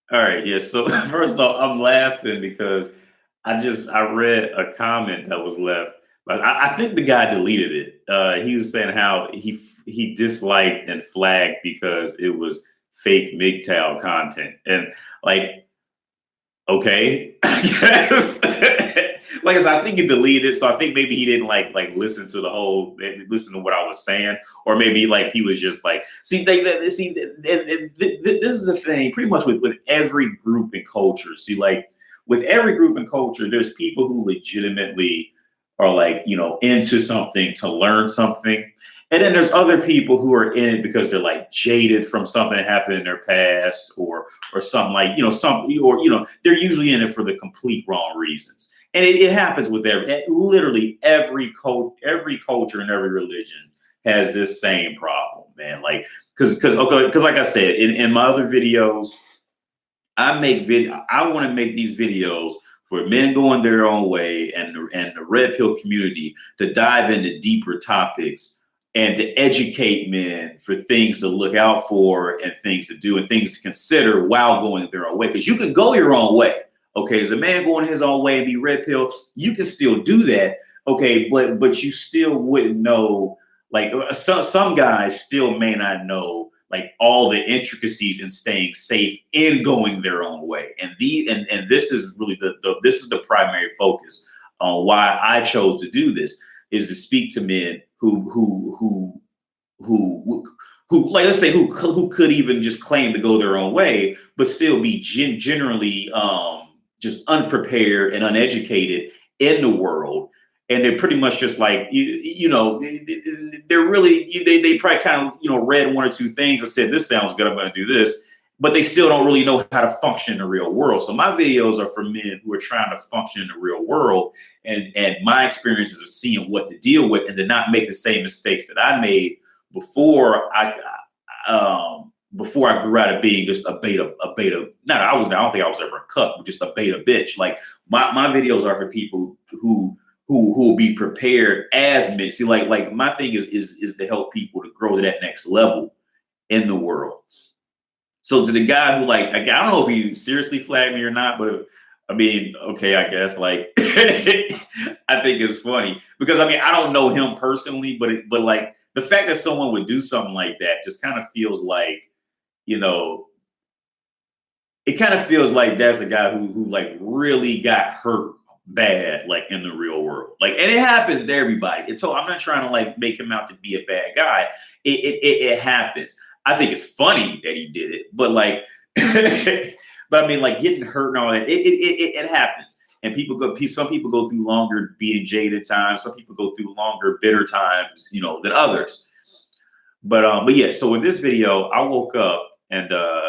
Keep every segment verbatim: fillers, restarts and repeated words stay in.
All right, yeah. So first off, I'm laughing because I just I read a comment that was left, but I, I think the guy deleted it. Uh, he was saying how he he disliked and flagged because it was fake M G T O W content, and like, okay, I guess. Like I said, I think he deleted it, so I think maybe he didn't like like listen to the whole listen to what I was saying, or maybe like he was just like, see, they, they see, they, they, they, this is a thing pretty much with with every group and culture. See, like with every group and culture, there's people who legitimately are like, you know, into something to learn something. And then there's other people who are in it because they're like jaded from something that happened in their past, or or something like, you know, some, or you know, they're usually in it for the complete wrong reasons. And it, it happens with every, literally every cult, every culture and every religion has this same problem, man. Like, because because okay, because like I said in, in my other videos, I make video. I want to make these videos for men going their own way, and and the red pill community to dive into deeper topics and to educate men for things to look out for and things to do and things to consider while going their own way. Because you can go your own way. Okay, as a man going his own way and be red pill, you can still do that. Okay, but but you still wouldn't know. Like some some guys still may not know like all the intricacies in staying safe in going their own way. And the and and this is really the, the this is the primary focus on why I chose to do this, is to speak to men who who who who who like let's say who who could even just claim to go their own way, but still be gen- generally um, just unprepared and uneducated in the world. And they're pretty much just like, you, you know, they're really, they, they probably kind of, you know, read one or two things and said, this sounds good, I'm going to do this. But they still don't really know how to function in the real world. So my videos are for men who are trying to function in the real world. And, and my experiences of seeing what to deal with and to not make the same mistakes that I made before I, um, before I grew out of being just a beta, a beta. No, I was, I don't think I was ever a cuck, but just a beta bitch. Like my, my videos are for people who, who who will be prepared as men. See, like like my thing is is is to help people to grow to that next level in the world. So to the guy who like, I don't know if he seriously flagged me or not, but I mean, okay, I guess like I think it's funny because I mean I don't know him personally, but it, but like the fact that someone would do something like that just kind of feels like, you know, it kind of feels like that's a guy who who like really got hurt bad, like in the real world. Like, and it happens to everybody. It's so I'm not trying to like make him out to be a bad guy. It it it, it happens. I think it's funny that he did it, but like, but I mean, like getting hurt and all that, it it it, it happens. And people go, some people go through longer being jaded times. Some people go through longer bitter times, you know, than others. But um, but yeah. So in this video, I woke up and uh,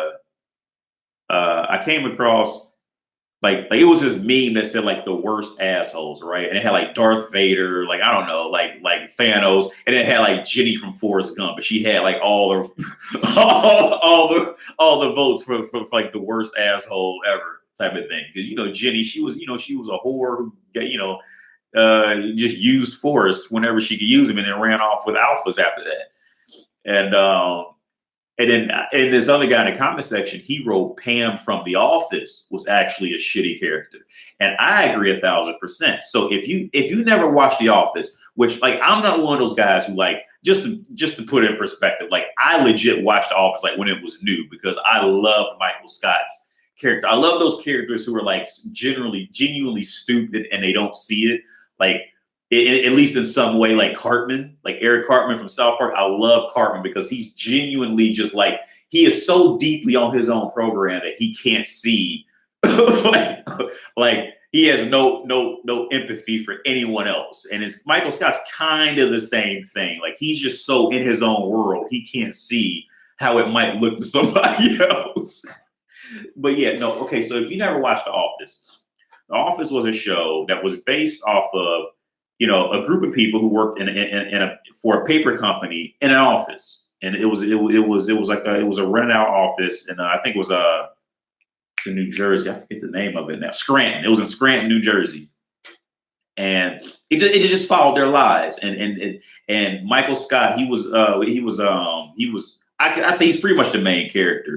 uh, I came across. Like, like it was this meme that said like the worst assholes, right? And it had like Darth Vader, like I don't know, like like Thanos, and it had like Jenny from Forrest Gump, but she had like all the all, all the all the votes for, for, for like the worst asshole ever type of thing. Because you know Jenny, she was you know she was a whore who you know uh, just used Forrest whenever she could use him, and then ran off with alphas after that. And um, and then and this other guy in the comment section, he wrote Pam from The Office was actually a shitty character. And I agree a thousand percent. So if you if you never watched The Office, which like I'm not one of those guys who like just to just to put it in perspective, like I legit watched The Office like when it was new because I loved Michael Scott's character. I love those characters who are like generally genuinely stupid and they don't see it. Like It, at least in some way, like Cartman, like Eric Cartman from South Park. I love Cartman because he's genuinely just like, he is so deeply on his own program that he can't see, like, like he has no no no empathy for anyone else. And it's Michael Scott's kind of the same thing. Like he's just so in his own world, he can't see how it might look to somebody else. But yeah, no, okay. So if you never watched The Office, The Office was a show that was based off of, you know, a group of people who worked in, in, in a for a paper company in an office, and it was it, it was it was like a, it was a rent out office, and uh, I think it was uh, in New Jersey. I forget the name of it now. Scranton. It was in Scranton, New Jersey, and it just, it just followed their lives. And and and, and Michael Scott, he was uh, he was um, he was I I'd say he's pretty much the main character.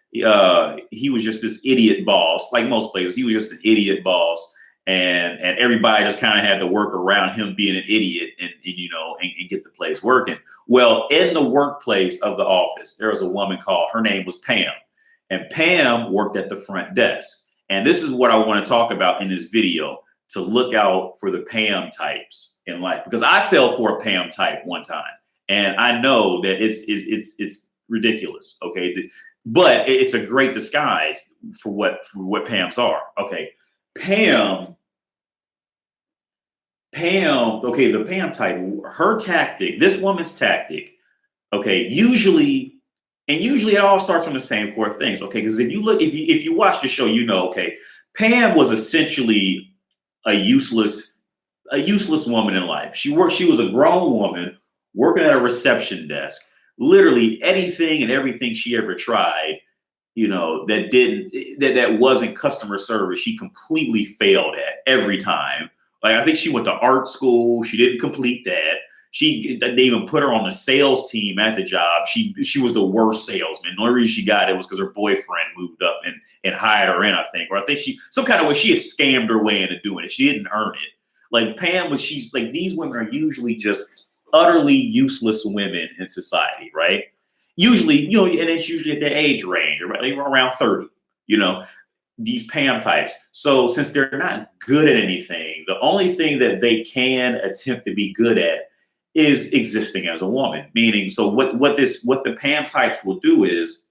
uh, he was just this idiot boss, like most places. He was just an idiot boss, and and everybody just kind of had to work around him being an idiot, and, and you know, and, and get the place working. Well, in the workplace of the office, there was a woman called, her name was Pam, and Pam worked at the front desk. And this is what I want to talk about in this video, to look out for the Pam types in life, because I fell for a Pam type one time, and I know that it's it's it's, it's ridiculous. Okay. But it's a great disguise for what for what Pams are. Okay, Pam, Pam. Okay, the Pam type. Her tactic. This woman's tactic. Okay, usually, and usually it all starts on the same core things. Okay, because if you look, if you if you watch the show, you know. Okay, Pam was essentially a useless, a useless woman in life. She worked. She was a grown woman working at a reception desk. Literally anything and everything she ever tried, you know, that didn't, that, that wasn't customer service, she completely failed at every time. Like, I think she went to art school. She didn't complete that. She, they even put her on the sales team at the job. She, she was the worst salesman. The only reason she got it was because her boyfriend moved up and, and hired her in, I think. Or I think she, some kind of way, she had scammed her way into doing it. She didn't earn it. Like Pam was, she's like, these women are usually just utterly useless women in society, right? Usually, you know, and it's usually at their age range, right? They were around thirty, you know, these Pam types. So since they're not good at anything, the only thing that they can attempt to be good at is existing as a woman. Meaning, so what, what this, what the Pam types will do is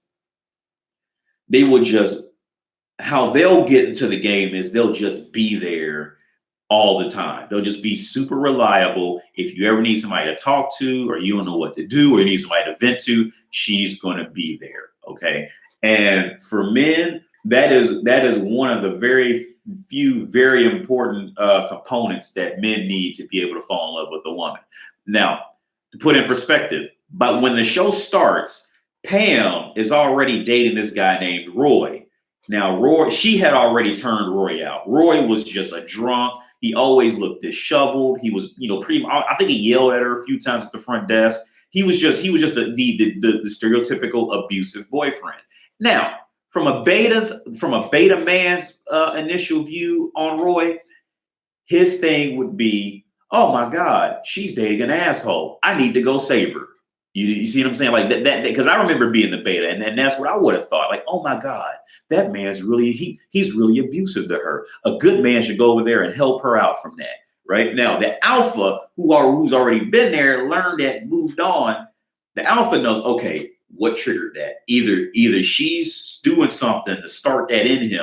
they will just, how they'll get into the game is they'll just be there all the time. They'll just be super reliable. If you ever need somebody to talk to, or you don't know what to do, or you need somebody to vent to, she's going to be there. Okay. And for men, that is, that is one of the very few, very important uh, components that men need to be able to fall in love with a woman. Now, to put in perspective, but when the show starts, Pam is already dating this guy named Roy. Now, Roy, she had already turned Roy out. Roy was just a drunk. He always looked disheveled. He was, you know, pretty, I think he yelled at her a few times at the front desk. He was just, he was just the, the, the, the stereotypical abusive boyfriend. Now, from a beta's, from a beta man's uh, initial view on Roy, his thing would be, oh my God, she's dating an asshole. I need to go save her. You, you see what I'm saying? Like that, that, because I remember being the beta, and, and that's what I would have thought. Like, oh my God, that man's really, he he's really abusive to her. A good man should go over there and help her out from that. Right now, the alpha who are who's already been there, learned that, moved on. The alpha knows, okay, what triggered that? Either either she's doing something to start that in him,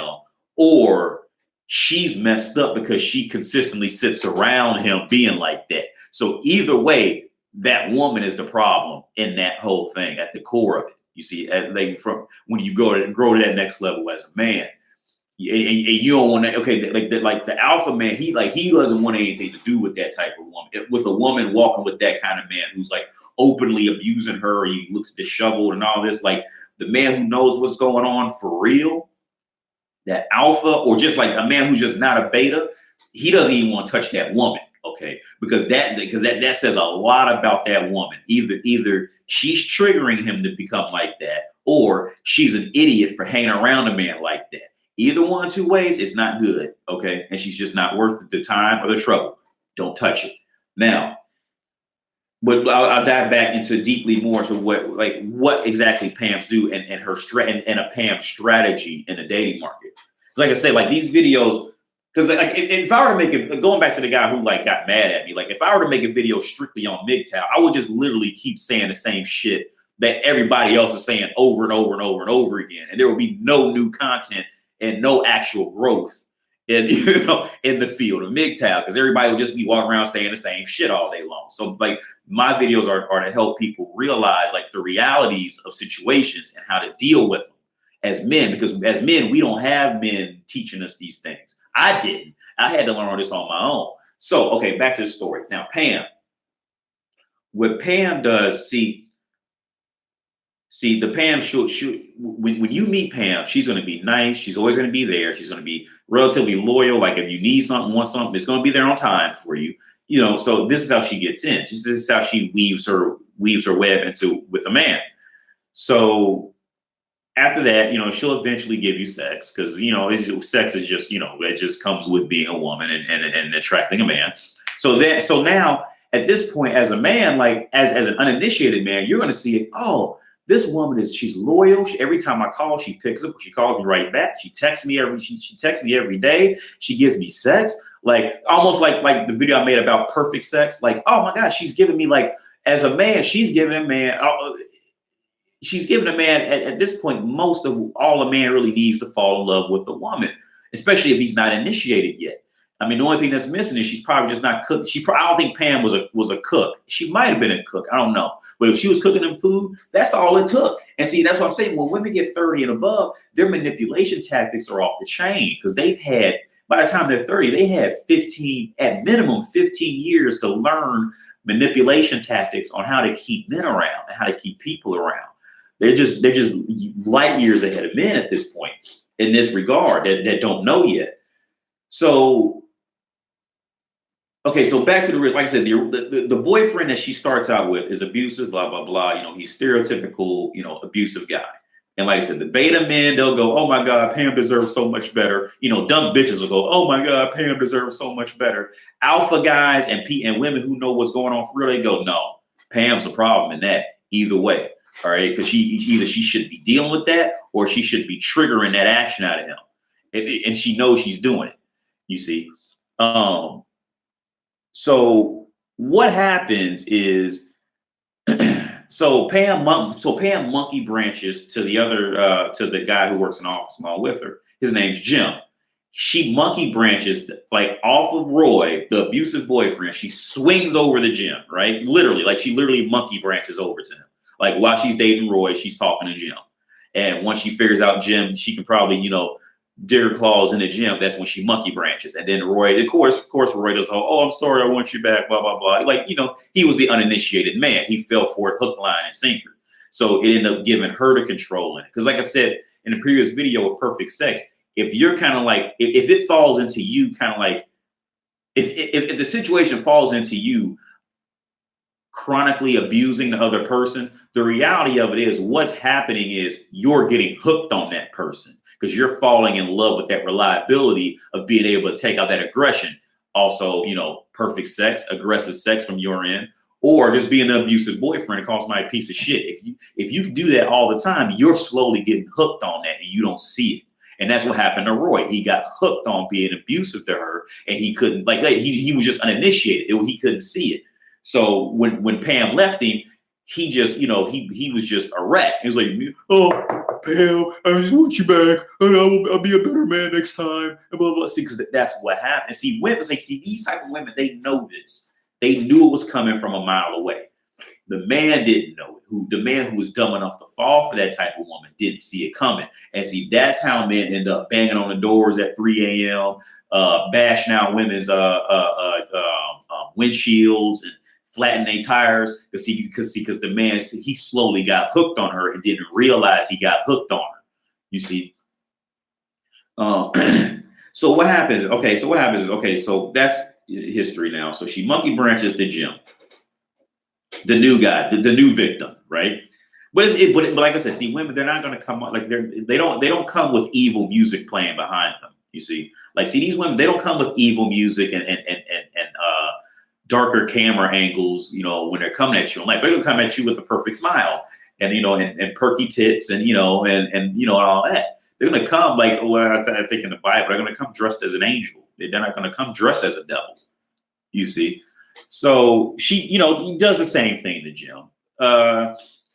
or she's messed up because she consistently sits around him being like that. So either way, that woman is the problem in that whole thing at the core of it. You see, at, like from when you go to grow to that next level as a man, and, and you don't want to. Okay, like the, like the alpha man, he like he doesn't want anything to do with that type of woman. With a woman walking with that kind of man who's like openly abusing her, he looks disheveled and all this. Like the man who knows what's going on for real, that alpha, or just like a man who's just not a beta, he doesn't even want to touch that woman. Okay, because that because that that says a lot about that woman. Either either she's triggering him to become like that, or she's an idiot for hanging around a man like that. Either one, two ways, it's not good. Okay, and she's just not worth the time or the trouble. Don't touch it. Now, but I'll, I'll dive back into deeply more to what like what exactly Pam's do and, and her strat and, and a Pam strategy in the dating market. Like I say, like these videos. Because like, if I were to make it, going back to the guy who like got mad at me, like if I were to make a video strictly on M G T O W, I would just literally keep saying the same shit that everybody else is saying over and over and over and over again, and there would be no new content and no actual growth in you know in the field of M G T O W, because everybody would just be walking around saying the same shit all day long. So like my videos are, are to help people realize like the realities of situations and how to deal with them as men, because as men we don't have men teaching us these things. I didn't. I had to learn this on my own. So, okay, back to the story. Now, Pam, what Pam does, see, see the Pam, should, should, when, when you meet Pam, she's going to be nice. She's always going to be there. She's going to be relatively loyal. Like if you need something, want something, it's going to be there on time for you. You know, so this is how she gets in. This is how she weaves her, weaves her web into with a man. So after that, you know, she'll eventually give you sex because, you know, it's, sex is just, you know, it just comes with being a woman and, and, and attracting a man. So that, so now at this point, as a man, like as, as an uninitiated man, you're going to see it. Oh, this woman is, she's loyal. She, every time I call, she picks up, she calls me right back. She texts me every, she, she texts me every day. She gives me sex, like almost like, like the video I made about perfect sex. Like, oh my God, she's giving me like, as a man, she's giving a man, uh, she's giving a man at, at this point, most of all a man really needs to fall in love with a woman, especially if he's not initiated yet. I mean, the only thing that's missing is she's probably just not cooked. She, I don't think Pam was a was a cook. She might have been a cook. I don't know. But if she was cooking them food, that's all it took. And see, that's what I'm saying. When women get thirty and above, their manipulation tactics are off the chain because they've had, by the time they're thirty, they had fifteen, at minimum fifteen years to learn manipulation tactics on how to keep men around and how to keep people around. They're just they're just light years ahead of men at this point in this regard that, that don't know yet. So, okay, so back to the like I said, the, the the boyfriend that she starts out with is abusive, blah blah blah. You know, he's stereotypical, you know, abusive guy. And like I said, the beta men, they'll go, oh my God, Pam deserves so much better. You know, dumb bitches will go, oh my God, Pam deserves so much better. Alpha guys and P and women who know what's going on for real, they go, no, Pam's a problem in that either way. All right, because she either she should be dealing with that or she should be triggering that action out of him, and, and she knows she's doing it. You see, um, so what happens is, so Pam, so Pam monkey branches to the other uh, to the guy who works in the office along with her. His name's Jim. She monkey branches like off of Roy, the abusive boyfriend. She swings over the Jim, right? Literally, like she literally monkey branches over to him. Like while she's dating Roy, she's talking to Jim. And once she figures out Jim, she can probably, you know, dig her claws in the Jim. That's when she monkey branches. And then Roy, of course, of course, Roy does the whole, oh, I'm sorry, I want you back, blah, blah, blah. Like, you know, he was the uninitiated man. He fell for it, hook, line, and sinker. So it ended up giving her the control in it. Because like I said in the previous video of Perfect Sex, if you're kind of like, if, if it falls into you, kind of like, if, if, if the situation falls into you, chronically abusing the other person, the reality of it is what's happening is you're getting hooked on that person because you're falling in love with that reliability of being able to take out that aggression. Also, you know, perfect sex, aggressive sex from your end, or just being an abusive boyfriend and calls my a piece of shit. If you if you do that all the time, you're slowly getting hooked on that and you don't see it. And that's what happened to Roy. He got hooked on being abusive to her and he couldn't, like, he, he was just uninitiated. It, he couldn't see it. So when, when Pam left him, he just, you know, he he was just a wreck. He was like, oh, Pam, I just want you back. And I'll, I'll be a better man next time. And blah, blah. See, because that's what happened. See, women, like, see, these type of women, they know this. They knew it was coming from a mile away. The man didn't know it. Who the man who was dumb enough to fall for that type of woman didn't see it coming. And see, that's how men end up banging on the doors at three a m, uh, bashing out women's uh, uh, uh, uh, windshields and flatten their tires because he because because the man he slowly got hooked on her and didn't realize he got hooked on her. You see. Um, so what happens? Okay, so what happens is okay. So that's history now. So she monkey branches to Jim, the new guy, the, the new victim, right? But it's it, but, it, but like I said, see, women, they're not going to come up like they're they don't they don't come with evil music playing behind them. You see, like see these women, they don't come with evil music and and and and, and uh. darker camera angles, you know, when they're coming at you. Like they're gonna come at you with a perfect smile and, you know, and, and perky tits and, you know, and, and, you know, and all that. They're going to come like, well, I, th- I think in the Bible, they're going to come dressed as an angel. They're not going to come dressed as a devil, you see. So she, you know, does the same thing to Jim. Uh,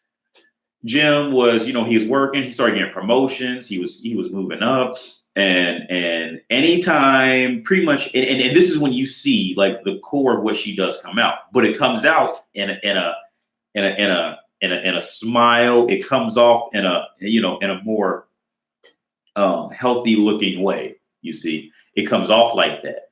Jim was, you know, he was working. He started getting promotions. He was, he was moving up. And and anytime, pretty much, and, and, and this is when you see like the core of what she does come out, but it comes out in a in a in a in a in a, in a smile. It comes off in a you know in a more um, healthy looking way. You see, it comes off like that.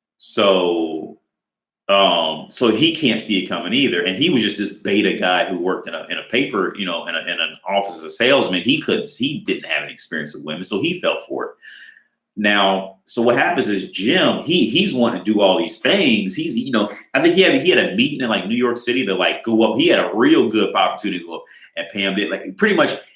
So um, so he can't see it coming either. And he was just this beta guy who worked in a in a paper, you know, in, a, in an office as a salesman. He couldn't, he didn't have any experience with women, so he fell for it. Now, so what happens is Jim, he he's wanting to do all these things. He's, you know, I think he had he had a meeting in like New York City to like go up. He had a real good opportunity to go up, and Pam did like pretty much.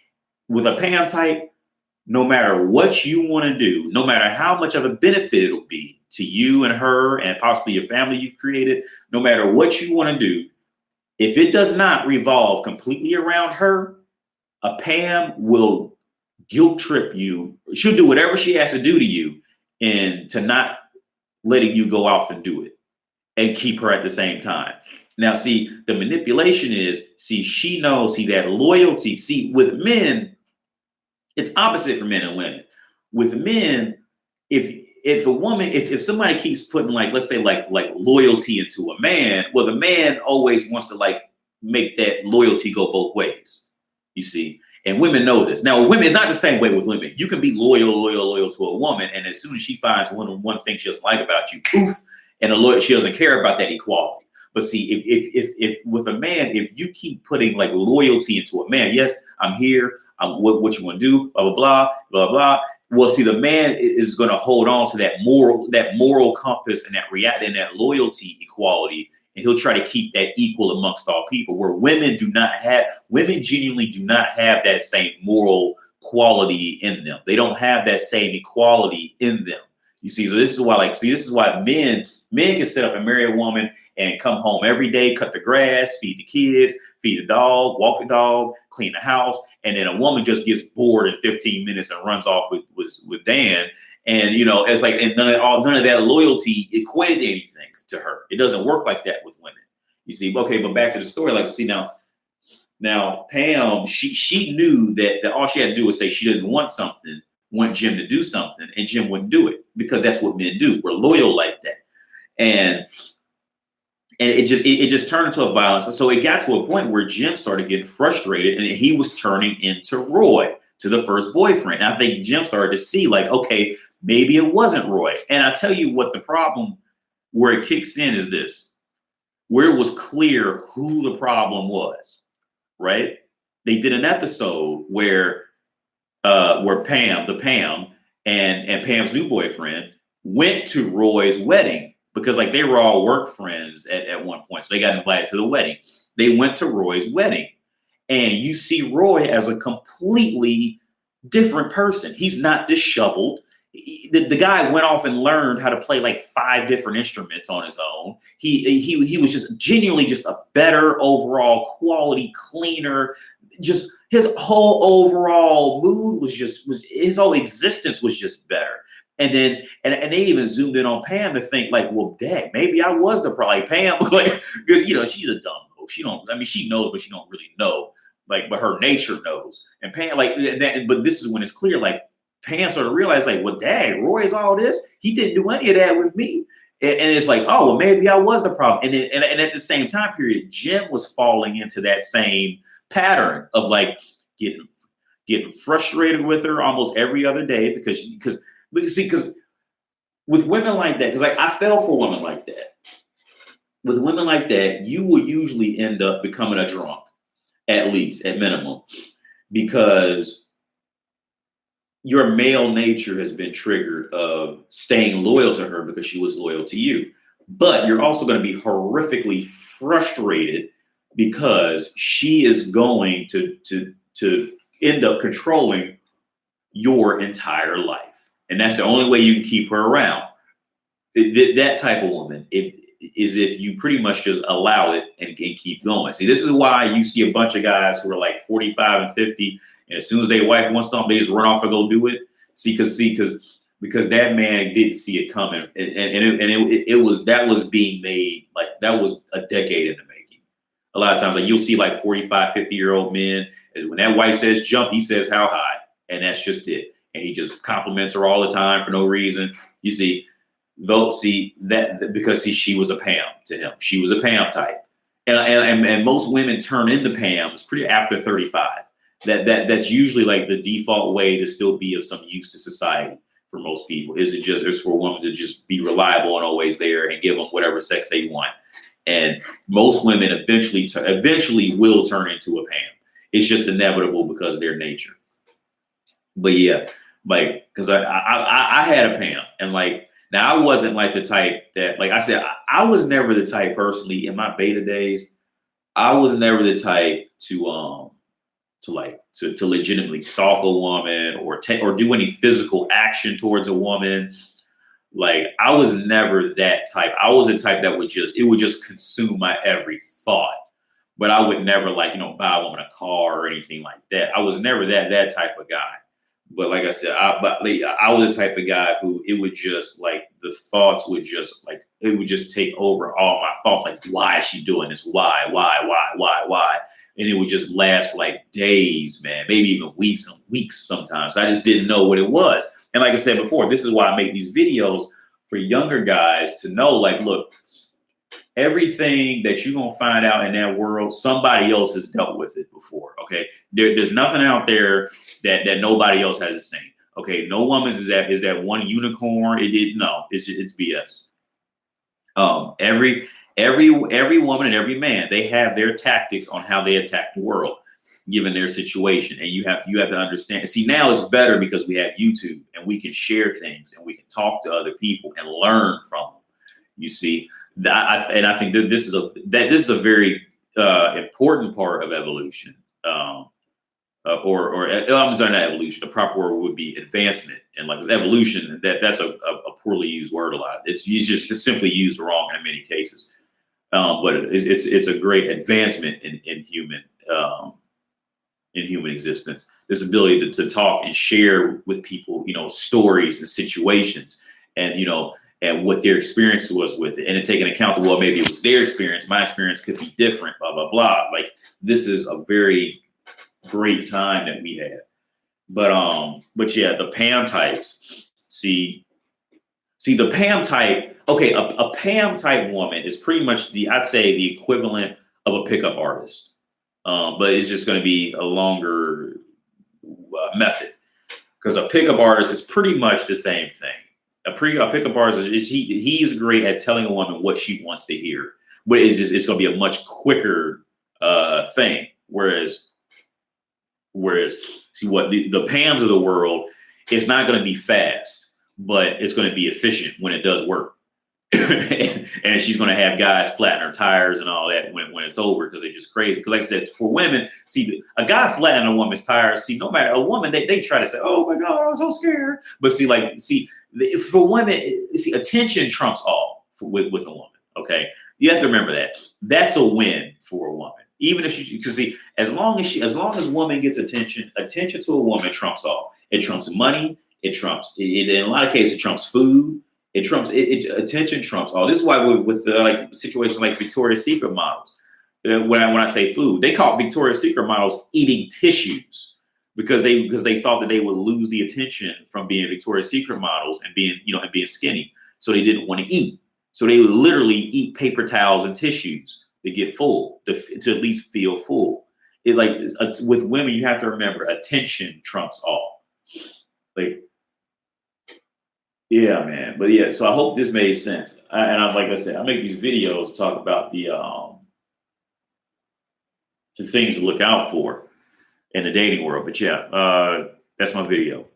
With a Pam type, no matter what you want to do, no matter how much of a benefit it'll be to you and her and possibly your family you've created, no matter what you want to do, if it does not revolve completely around her, a Pam will guilt trip you. She'll do whatever she has to do to you and to not letting you go off and do it and keep her at the same time. Now, see, the manipulation is, see, she knows, see, that loyalty. See, with men, it's opposite for men and women. With men, if if a woman, if, if somebody keeps putting like, let's say like like loyalty into a man, well, the man always wants to like make that loyalty go both ways, you see. And women know this. Now, women, it's not the same way with women. You can be loyal, loyal, loyal to a woman, and as soon as she finds one one thing she doesn't like about you, poof, and a loyal, she doesn't care about that equality. But see, if if if if with a man, if you keep putting like loyalty into a man, yes, I'm here. I'm what what you want to do, blah blah blah blah blah. Well, see, the man is going to hold on to that moral that moral compass and that react and that loyalty equality, and he'll try to keep that equal amongst all people. Where women do not have, women genuinely do not have that same moral quality in them. They don't have that same equality in them. You see, so this is why, like, see, this is why men men can sit up and marry a woman and come home every day, cut the grass, feed the kids, feed the dog, walk the dog, clean the house. And then a woman just gets bored in fifteen minutes and runs off with, with, with Dan. And, you know, it's like, and none of all, none of that loyalty equated to anything to her. It doesn't work like that with women. You see, okay, but back to the story, like, see now, now Pam, she, she knew that, that all she had to do was say she didn't want something, want Jim to do something, and Jim wouldn't do it because that's what men do. We're loyal like that. And And it just it, it just turned into a violence. And so it got to a point where Jim started getting frustrated and he was turning into Roy, to the first boyfriend. And I think Jim started to see like, okay, maybe it wasn't Roy. And I tell you what the problem where it kicks in is this, where it was clear who the problem was, right? They did an episode where uh, where Pam, the Pam, and, and Pam's new boyfriend went to Roy's wedding. Because like they were all work friends at, at one point. So they got invited to the wedding. They went to Roy's wedding. And you see Roy as a completely different person. He's not disheveled. He, the, the guy went off and learned how to play like five different instruments on his own. He, he, he was just genuinely just a better overall quality, cleaner, just his whole overall mood was just, was his whole existence was just better. And then, and, and they even zoomed in on Pam to think like, well, dang, maybe I was the problem. Like Pam, like, because, you know, she's a dumb hoe. She don't, I mean, she knows, but she don't really know. Like, but her nature knows. And Pam, like, that, but this is when it's clear, like, Pam sort of realized, like, well, dang, Roy's all this. He didn't do any of that with me. And, and it's like, oh, well, maybe I was the problem. And, then, and, and at the same time period, Jim was falling into that same pattern of like getting, getting frustrated with her almost every other day because, because, See, because with women like that, because like I fell for women like that. With women like that, you will usually end up becoming a drunk, at least, at minimum, because your male nature has been triggered of staying loyal to her because she was loyal to you. But you're also going to be horrifically frustrated because she is going to, to, to end up controlling your entire life. And that's the only way you can keep her around. It, that type of woman it, is if you pretty much just allow it and, and keep going. See, this is why you see a bunch of guys who are like forty-five and fifty, and as soon as their wife wants something, they just run off and go do it. See, because see, because because that man didn't see it coming, and and, and, it, and it, it was that was being made like that was a decade in the making. A lot of times, like you'll see like forty-five, fifty year old men, and when that wife says jump, he says how high, and that's just it. And he just compliments her all the time for no reason. You see, though, see that because see, she was a Pam to him. She was a Pam type, and and and most women turn into Pams pretty after thirty-five. That that that's usually like the default way to still be of some use to society for most people. Is it just is for a woman to just be reliable and always there and give them whatever sex they want? And most women eventually t- eventually will turn into a Pam. It's just inevitable because of their nature. But yeah. Like, cause I, I, I had a Pam and like, now I wasn't like the type that, like I said, I, I was never the type personally in my beta days. I was never the type to, um, to like to, to legitimately stalk a woman or take or do any physical action towards a woman. Like I was never that type. I was the type that would just it would just consume my every thought. But I would never like, you know, buy a woman a car or anything like that. I was never that that type of guy. But like I said, I but like, I was the type of guy who it would just like the thoughts would just like it would just take over all my thoughts. Like, why is she doing this? Why, why, why, why, why? And it would just last for like days, man, maybe even weeks and weeks sometimes. I just didn't know what it was. And like I said before, this is why I make these videos for younger guys to know, like, look, everything that you're going to find out in that world, somebody else has dealt with it before, okay? There, there's nothing out there that, that nobody else has seen, okay? No woman's is that is that one unicorn. It did no, it's it's B S. Um, every every every woman and every man, they have their tactics on how they attack the world, given their situation, and you have you have to understand. See, now it's better because we have YouTube and we can share things and we can talk to other people and learn from them. You see. That, I, and I think that this is a that this is a very uh, important part of evolution, um, uh, or or I'm sorry, not evolution. The proper word would be advancement, and like evolution, that that's a, a, a poorly used word a lot. It's, it's just it's simply used wrong in many cases, um, but it's, it's it's a great advancement in in human um, in human existence. This ability to, to talk and share with people, you know, stories and situations, and you know. And what their experience was with it, and to take into account that, well, maybe it was their experience, my experience could be different, blah, blah, blah. Like, this is a very great time that we had. But, um, but yeah, the Pam types, see, see the Pam type, okay, a, a Pam type woman is pretty much the, I'd say the equivalent of a pickup artist. Um, but it's just going to be a longer uh, method, because a pickup artist is pretty much the same thing. A pre a pickup artist is he he's great at telling a woman what she wants to hear, but it's just, it's going to be a much quicker uh, thing. Whereas, whereas see what the, the Pams of the world, it's not going to be fast, but it's going to be efficient when it does work. and, and she's going to have guys flatten her tires and all that when, when it's over, because they're just crazy. Because like I said, for women, see, a guy flattening a woman's tires, see, no matter a woman, they, they try to say, oh my God, I'm so scared. But see, like, see, for women, see, attention trumps all for, with, with a woman, okay? You have to remember that. That's a win for a woman. Even if she, because see, as long as she, as long as woman gets attention, attention to a woman trumps all. It trumps money. It trumps, it, in a lot of cases, it trumps food. It trumps it, it, attention trumps all. This is why with, with uh, like situations like Victoria's Secret models, uh, when I when I say food, they call Victoria's Secret models eating tissues because they because they thought that they would lose the attention from being Victoria's Secret models and being you know and being skinny, so they didn't want to eat. So they would literally eat paper towels and tissues to get full, to, to at least feel full. It like uh, with women, you have to remember attention trumps all. Like. Yeah, man. But yeah, so I hope this made sense. I, and I'm like I said, I make these videos to talk about the um the things to look out for in the dating world. But yeah, uh, that's my video.